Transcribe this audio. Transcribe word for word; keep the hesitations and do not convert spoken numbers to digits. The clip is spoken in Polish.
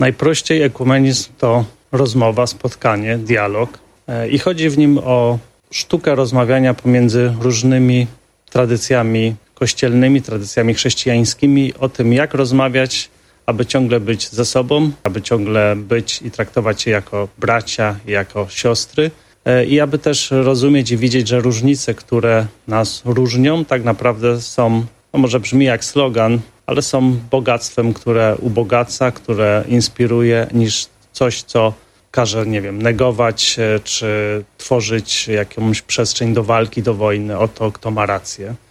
Najprościej ekumenizm to rozmowa, spotkanie, dialog i chodzi w nim o sztukę rozmawiania pomiędzy różnymi tradycjami kościelnymi, tradycjami chrześcijańskimi, o tym, jak rozmawiać, aby ciągle być ze sobą, aby ciągle być i traktować się jako bracia, jako siostry i aby też rozumieć i widzieć, że różnice, które nas różnią, tak naprawdę są, no może brzmi jak slogan, ale są bogactwem, które ubogaca, które inspiruje, niż coś, co każe, nie wiem, negować czy tworzyć jakąś przestrzeń do walki, do wojny o to, kto ma rację.